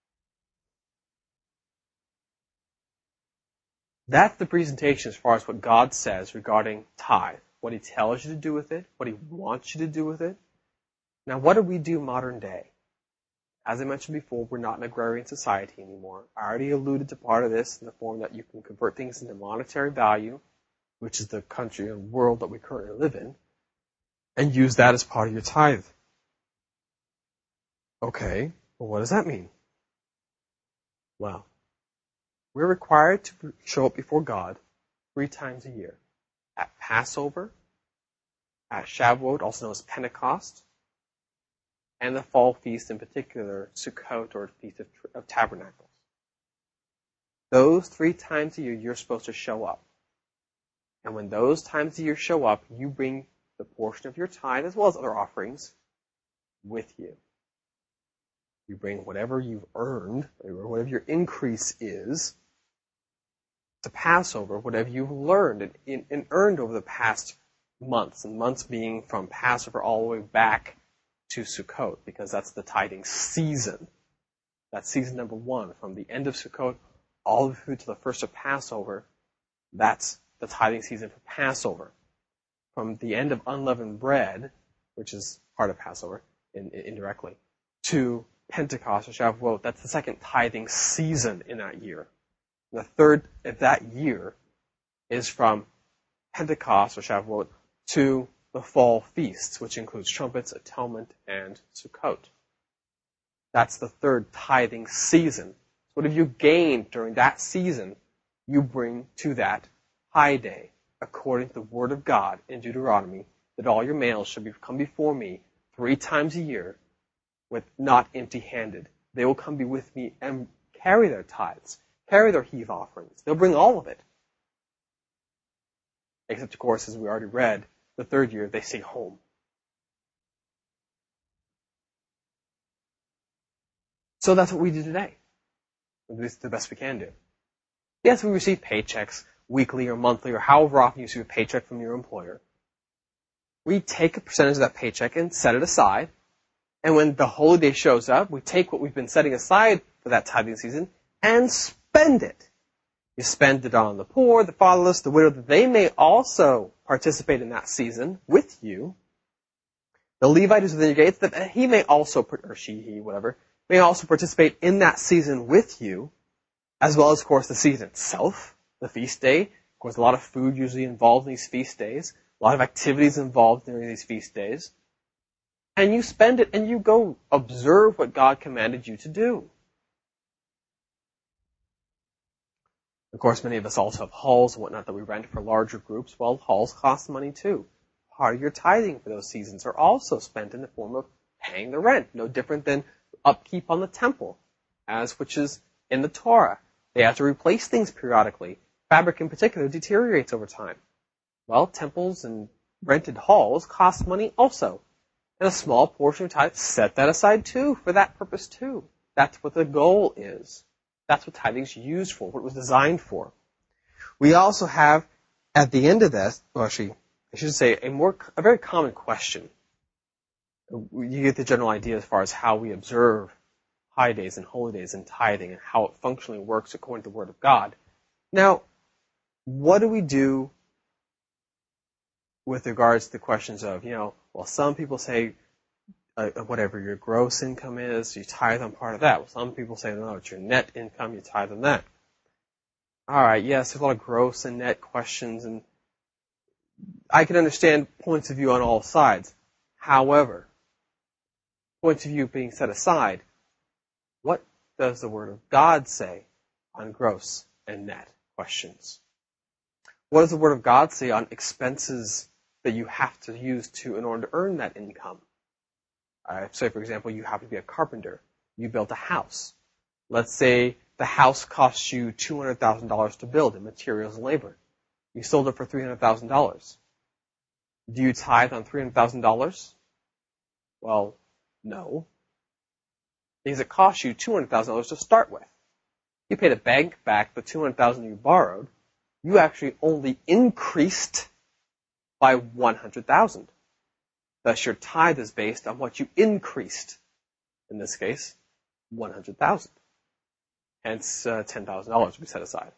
That's the presentation as far as what God says regarding tithe. What he tells you to do with it, what he wants you to do with it. Now, what do we do modern day? As I mentioned before, we're not an agrarian society anymore. I already alluded to part of this in the form that you can convert things into monetary value, which is the country and world that we currently live in, and use that as part of your tithe. Okay, well, what does that mean? Well, we're required to show up before God three times a year. At Passover, at Shavuot, also known as Pentecost, and the fall feast, in particular, Sukkot, or Feast of, of Tabernacles. Those three times a year, you're supposed to show up. And when those times a year show up, you bring the portion of your tithe, as well as other offerings, with you. You bring whatever you've earned, or whatever your increase is, to Passover, whatever you've learned and, and earned over the past months, and months being from Passover all the way back to Sukkot, because that's the tithing season. That's season number one, from the end of Sukkot all the way through to the first of Passover. That's the tithing season for Passover. From the end of unleavened bread, which is part of Passover in, in, indirectly, to Pentecost or Shavuot, that's the second tithing season in that year. The third of that year is from Pentecost or Shavuot to the fall feasts, which includes trumpets, atonement, and Sukkot. That's the third tithing season. What have you gained during that season? You bring to that high day, according to the word of God in Deuteronomy, that all your males shall be, come before me three times a year, with not empty-handed. They will come be with me and carry their tithes, carry their heave offerings. They'll bring all of it. Except, of course, as we already read, the third year, they stay home. So that's what we do today. This is the best we can do. Yes, we receive paychecks weekly or monthly or however often you receive a paycheck from your employer. We take a percentage of that paycheck and set it aside. And when the holiday shows up, we take what we've been setting aside for that tithing season and spend it. You spend it on the poor, the fatherless, the widow, that they may also participate in that season with you. The Levite who's within your gates, that he may also, or she, he, whatever, may also participate in that season with you, as well as, of course, the season itself, the feast day. Of course, a lot of food usually involved in these feast days, a lot of activities involved during these feast days. And you spend it and you go observe what God commanded you to do. Of course, many of us also have halls and whatnot that we rent for larger groups. Well, halls cost money too. Part of your tithing for those seasons are also spent in the form of paying the rent. No different than upkeep on the temple, as which is in the Torah. They have to replace things periodically. Fabric in particular deteriorates over time. Well, temples and rented halls cost money also. And a small portion of tithe, set that aside too, for that purpose too. That's what the goal is. That's what tithing is used for, what it was designed for. We also have, at the end of this, well actually, I should say, a more, a very common question. You get the general idea as far as how we observe high days and holy days and tithing and how it functionally works according to the Word of God. Now, what do we do with regards to the questions of, you know, well, some people say uh, whatever your gross income is, you tithe on part of that. Well, some people say, no, it's your net income, you tithe on that. All right, yes, there's a lot of gross and net questions, and I can understand points of view on all sides. However, points of view being set aside, what does the Word of God say on gross and net questions? What does the Word of God say on expenses that you have to use to in order to earn that income? Uh, say, for example, you happen to be a carpenter. You built a house. Let's say the house costs you two hundred thousand dollars to build in materials and labor. You sold it for three hundred thousand dollars. Do you tithe on three hundred thousand dollars? Well, no. Because it cost you two hundred thousand dollars to start with. You paid a bank back the two hundred thousand dollars you borrowed. You actually only increased by one hundred thousand dollars. Thus, your tithe is based on what you increased. In this case, one hundred thousand dollars. Hence, uh, ten thousand dollars to be set aside.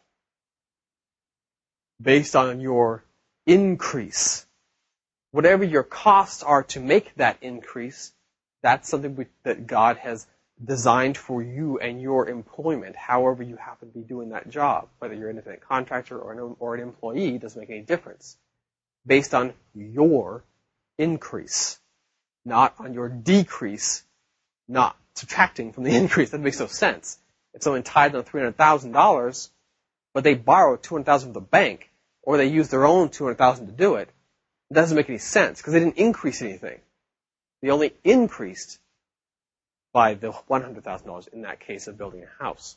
Based on your increase. Whatever your costs are to make that increase, that's something we, that God has designed for you and your employment, however you happen to be doing that job. Whether you're an independent contractor or an, or an employee, doesn't make any difference. Based on your increase, not on your decrease, not subtracting from the increase. That makes no sense. If someone tithed on three hundred thousand dollars, but they borrowed two hundred thousand dollars from the bank, or they used their own two hundred thousand dollars to do it, it doesn't make any sense because they didn't increase anything. They only increased by the one hundred thousand dollars in that case of building a house.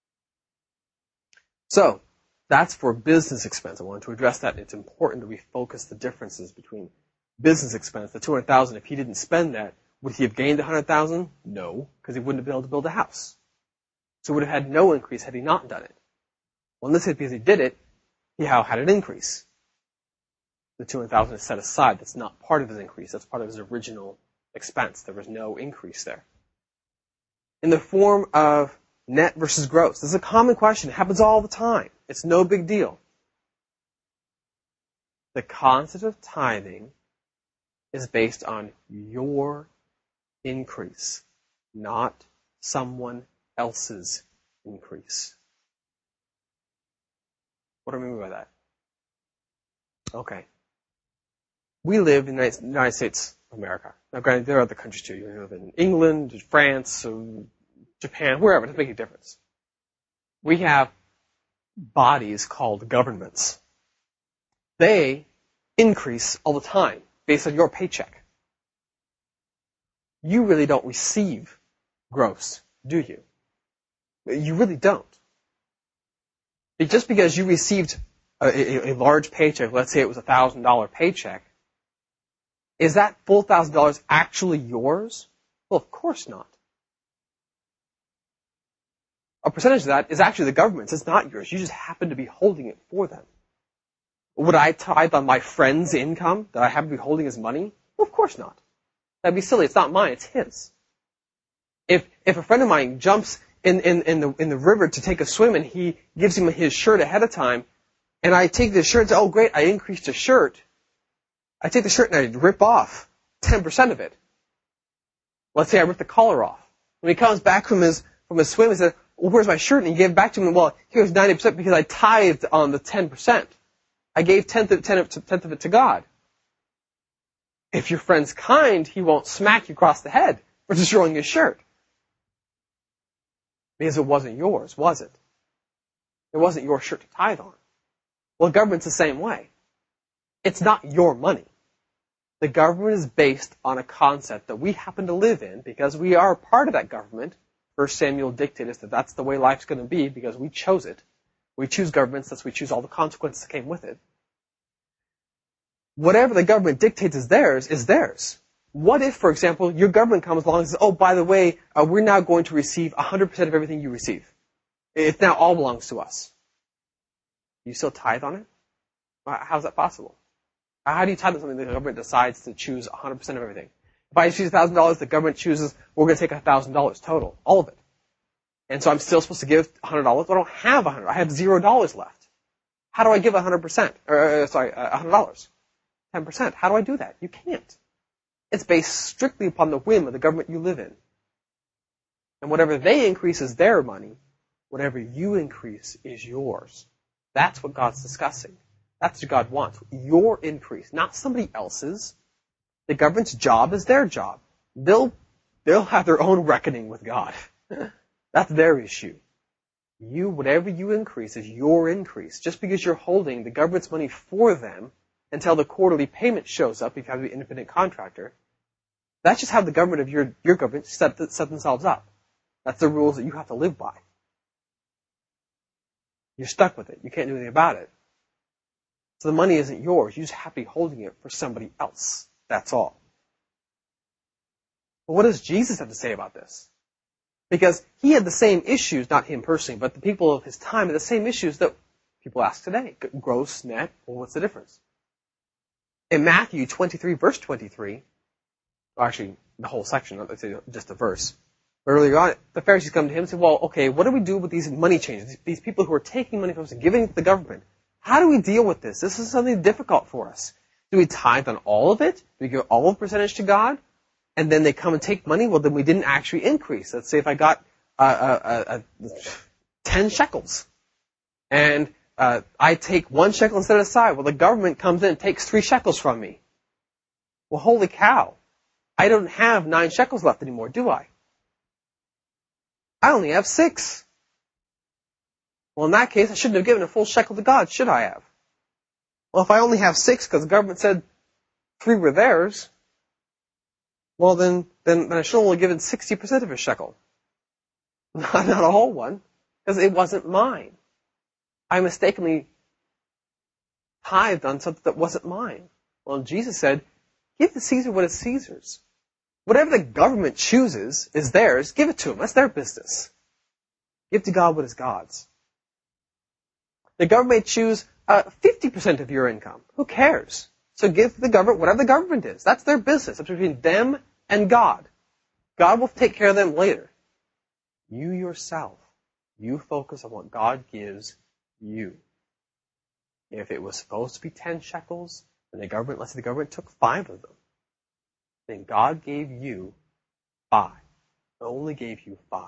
So, that's for business expense. I wanted to address that. It's important that we focus the differences between business expense, the two hundred thousand dollars. If he didn't spend that, would he have gained one hundred thousand dollars? No, because he wouldn't have been able to build a house. So he would have had no increase had he not done it. Well, in this case, because he did it, he how had an increase. The two hundred thousand dollars is set aside. That's not part of his increase. That's part of his original expense. There was no increase there. In the form of net versus gross. This is a common question. It happens all the time. It's no big deal. The concept of tithing is based on your increase, not someone else's increase. What do I mean by that? Okay. We live in the United States of America. Now, granted, there are other countries too. You live in England, France, Japan, wherever. It doesn't make any difference. We have bodies called governments. They increase all the time based on your paycheck. You really don't receive gross, do you? You really don't. Just because you received a, a, a large paycheck, let's say it was a one thousand dollars paycheck, Is that full one thousand dollars actually yours? Well, of course not. A percentage of that is actually the government's. It's not yours. You just happen to be holding it for them. Would I tithe on my friend's income that I happen to be holding his money? Well, of course not. That'd be silly. It's not mine. It's his. If if a friend of mine jumps in, in, in the in the river to take a swim and he gives him his shirt ahead of time, and I take the shirt and say, oh great, I increased the shirt. I take the shirt and I rip off ten percent of it. Let's say I rip the collar off. When he comes back from his from his swim, he says, well, where's my shirt? And he gave it back to him. Well, here's ninety percent because I tithed on the ten percent. I gave tenth of, tenth of it to God. If your friend's kind, he won't smack you across the head for destroying his shirt. Because it wasn't yours, was it? It wasn't your shirt to tithe on. Well, government's the same way. It's not your money. The government is based on a concept that we happen to live in because we are part of that government. First Samuel dictated us that that's the way life's going to be because we chose it. We choose governments, thus we choose all the consequences that came with it. Whatever the government dictates is theirs, is theirs. What if, for example, your government comes along and says, oh, by the way, uh, we're now going to receive one hundred percent of everything you receive. It now all belongs to us. You still tithe on it? How is that possible? How do you tithe on something the government decides to choose one hundred percent of everything? If I choose one thousand dollars, the government chooses, we're going to take one thousand dollars total, all of it. And so I'm still supposed to give one hundred dollars. I don't have one hundred dollars. I have zero dollars left. How do I give one hundred percent? Or, uh, sorry, uh, one hundred dollars. ten percent. How do I do that? You can't. It's based strictly upon the whim of the government you live in. And whatever they increase is their money. Whatever you increase is yours. That's what God's discussing. That's what God wants. Your increase, not somebody else's. The government's job is their job. They'll, they'll have their own reckoning with God. That's their issue. You, whatever you increase is your increase. Just because you're holding the government's money for them until the quarterly payment shows up, if you have to be an independent contractor, that's just how the government of your, your government set, set themselves up. That's the rules that you have to live by. You're stuck with it. You can't do anything about it. So the money isn't yours. You just have to be holding it for somebody else. That's all. But what does Jesus have to say about this? Because he had the same issues, not him personally, but the people of his time had the same issues that people ask today. Gross, net, well, what's the difference? In Matthew twenty-three, verse twenty-three, well, actually, the whole section, not just a verse, but earlier on, the Pharisees come to him and say, well, okay, what do we do with these money changers, these people who are taking money from us and giving it to the government? How do we deal with this? This is something difficult for us. Do we tithe on all of it? Do we give all of the percentage to God? And then they come and take money? Well, then we didn't actually increase. Let's say if I got uh, uh, uh, ten shekels, and uh, I take one shekel and set it aside. Well, the government comes in and takes three shekels from me. Well, holy cow. I don't have nine shekels left anymore, do I? I only have six. Well, in that case, I shouldn't have given a full shekel to God, should I have? Well, if I only have six because the government said three were theirs, well, then, then, then I should have only given sixty percent of a shekel. Not, not a whole one, because it wasn't mine. I mistakenly tithed on something that wasn't mine. Well, Jesus said, give to Caesar what is Caesar's. Whatever the government chooses is theirs, give it to them. That's their business. Give to God what is God's. The government may choose uh, fifty percent of your income. Who cares? So give the government whatever the government is. That's their business. It's between them and God. God will take care of them later. You yourself, you focus on what God gives you. If it was supposed to be ten shekels, and the government, let's say the government took five of them, then God gave you five. Only gave you five.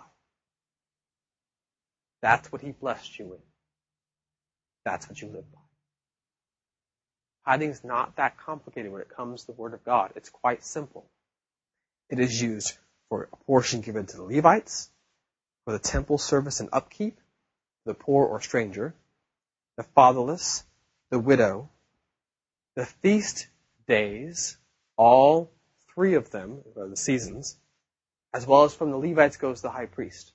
That's what he blessed you with. That's what you live by. Tithing is not that complicated when it comes to the Word of God. It's quite simple. It is used for a portion given to the Levites, for the temple service and upkeep, the poor or stranger, the fatherless, the widow, the feast days, all three of them, or the seasons, as well as from the Levites goes the high priest.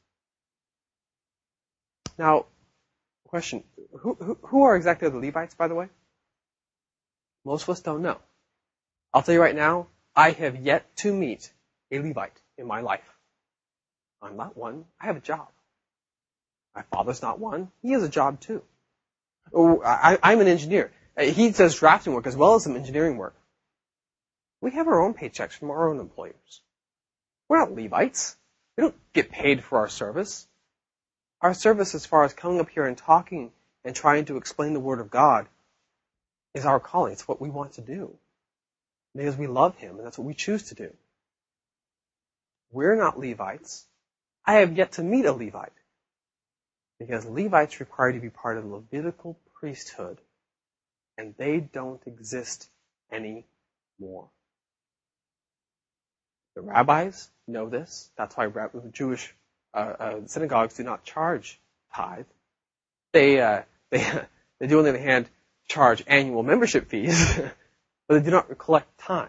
Now, question, who, who, who are exactly the Levites, by the way? Most of us don't know. I'll tell you right now, I have yet to meet a Levite in my life. I'm not one. I have a job. My father's not one. He has a job too. Oh, I, I'm an engineer. He does drafting work as well as some engineering work. We have our own paychecks from our own employers. We're not Levites. We don't get paid for our service. Our service, as far as coming up here and talking and trying to explain the Word of God, is our calling. It's what we want to do. Because we love Him, and that's what we choose to do. We're not Levites. I have yet to meet a Levite. Because Levites require to be part of the Levitical priesthood, and they don't exist anymore. The rabbis know this. That's why Jewish uh, uh, synagogues do not charge tithe. They, uh, they, they do, on the other hand, charge annual membership fees, but they do not collect tithe.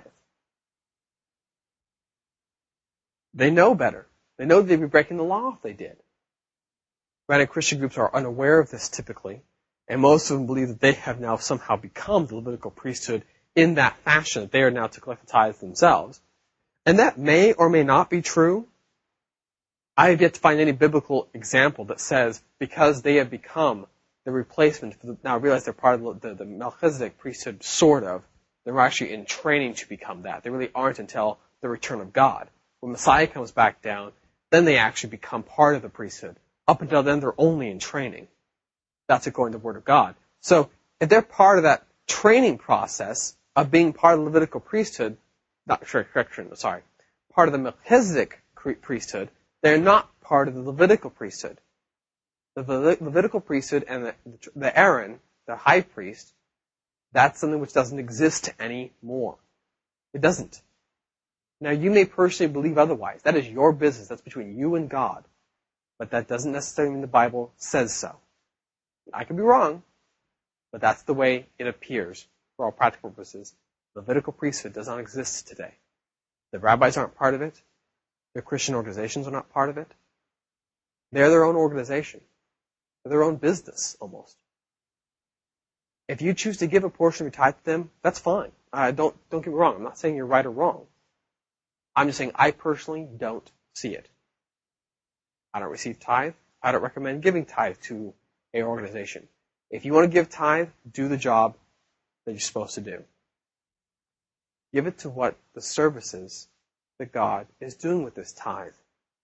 They know better. They know they'd be breaking the law if they did. Granted, Christian groups are unaware of this typically, and most of them believe that they have now somehow become the Levitical priesthood in that fashion, that they are now to collect the tithes themselves. And that may or may not be true. I have yet to find any biblical example that says because they have become the replacement for the, now I realize they're part of the, the Melchizedek priesthood, sort of. They're actually in training to become that. They really aren't until the return of God. When Messiah comes back down, then they actually become part of the priesthood. Up until then, they're only in training. That's according to the Word of God. So, if they're part of that training process of being part of the Levitical priesthood, not correction, sorry, part of the Melchizedek priesthood, they're not part of the Levitical priesthood. The Levitical priesthood and the, the Aaron, the high priest, that's something which doesn't exist anymore. It doesn't. Now, you may personally believe otherwise. That is your business. That's between you and God. But that doesn't necessarily mean the Bible says so. I could be wrong, but that's the way it appears for all practical purposes. The Levitical priesthood does not exist today. The rabbis aren't part of it. The Christian organizations are not part of it. They're their own organization. They're their own business, almost. If you choose to give a portion of your tithe to them, that's fine. Uh, don't, don't get me wrong. I'm not saying you're right or wrong. I'm just saying I personally don't see it. I don't receive tithe. I don't recommend giving tithe to an organization. If you want to give tithe, do the job that you're supposed to do. Give it to what the services that God is doing with this tithe.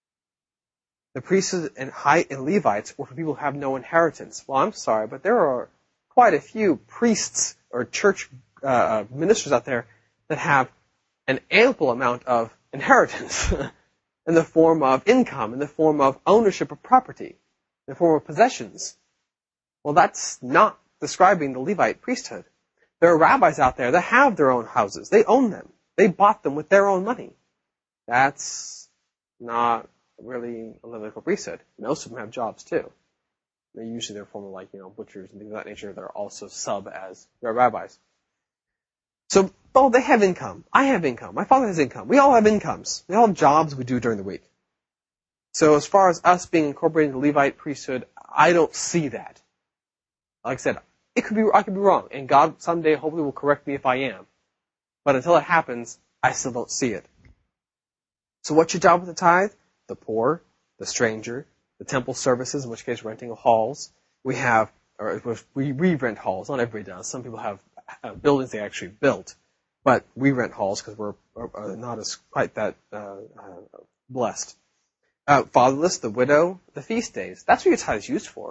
The priests and high and Levites were for people who have no inheritance. Well, I'm sorry, but there are quite a few priests or church uh, ministers out there that have an ample amount of inheritance in the form of income, in the form of ownership of property, in the form of possessions. Well, that's not describing the Levite priesthood. There are rabbis out there that have their own houses. They own them. They bought them with their own money. That's not really a Levitical priesthood. Most of them have jobs too. They usually they're former like, you know, butchers and things of that nature that are also sub as rabbis. So, oh, they have income. I have income. My father has income. We all have incomes. We all have jobs we do during the week. So as far as us being incorporated in the Levite priesthood, I don't see that. Like I said, it could be, I could be wrong. And God someday hopefully will correct me if I am. But until it happens, I still don't see it. So what's your job with the tithe? The poor, the stranger, the temple services, in which case renting halls. We have, or we, we rent halls. Not everybody does. Some people have uh, buildings they actually built. But we rent halls because we're uh, not as quite that uh, uh, blessed. Uh, fatherless, the widow, the feast days. That's what your tithe is used for.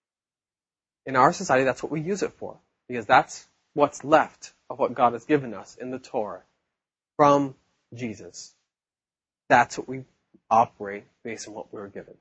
In our society, that's what we use it for. Because that's what's left of what God has given us in the Torah from Jesus. That's what we operate based on what we were given.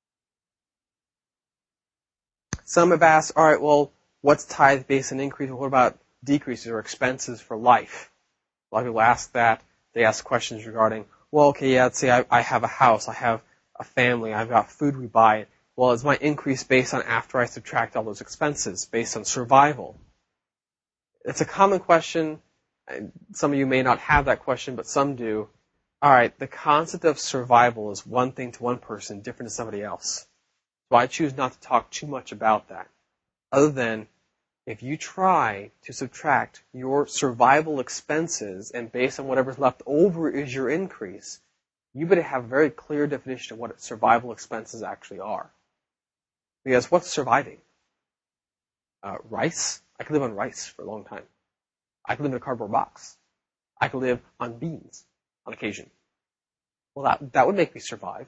Some have asked, all right, well, what's tithe based on increase? What about decreases or expenses for life? A lot of people ask that. They ask questions regarding, well, okay, yeah, let's say I, I have a house, I have a family, I've got food we buy. Well, is my increase based on after I subtract all those expenses, based on survival? It's a common question. Some of you may not have that question, but some do. All right, the concept of survival is one thing to one person, different to somebody else. So I choose not to talk too much about that, other than If you try to subtract your survival expenses and based on whatever's left over is your increase, you better have a very clear definition of what survival expenses actually are. Because what's surviving? Uh, rice? I could live on rice for a long time. I could live in a cardboard box. I could live on beans on occasion. Well, that, that would make me survive.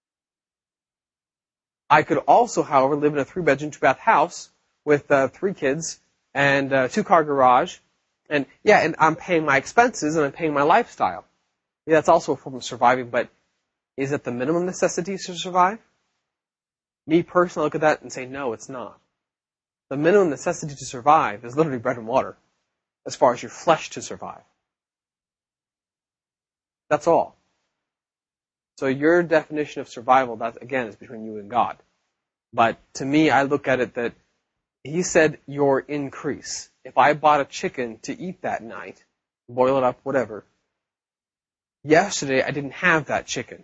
I could also, however, live in a three-bedroom, two-bath house with uh, three kids and a two-car garage. And, yeah, and I'm paying my expenses and I'm paying my lifestyle. Yeah, that's also a form of surviving, but is it the minimum necessities to survive? Me personally, I look at that and say, no, it's not. The minimum necessity to survive is literally bread and water, as far as your flesh to survive. That's all. So your definition of survival, that again, is between you and God. But to me, I look at it that he said your increase. If I bought a chicken to eat that night, boil it up, whatever, yesterday I didn't have that chicken.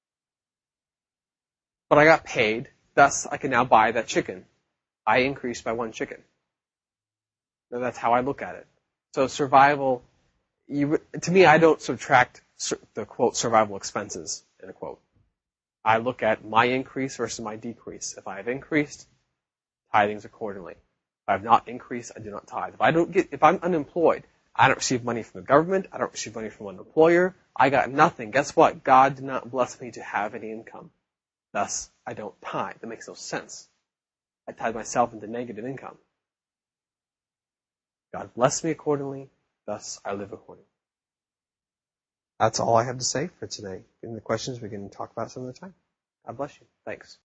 But I got paid, thus I can now buy that chicken. I increased by one chicken. So that's how I look at it. So survival, you, to me, I don't subtract the quote survival expenses in a quote. I look at my increase versus my decrease. If I have increased, tithings accordingly. If I have not increased, I do not tithe. If I don't get, if I'm unemployed, I don't receive money from the government. I don't receive money from an employer. I got nothing. Guess what? God did not bless me to have any income. Thus, I don't tithe. That makes no sense. I tithe myself into negative income. God blessed me accordingly. Thus, I live accordingly. That's all I have to say for today. Any questions, we can talk about some other time. God bless you. Thanks.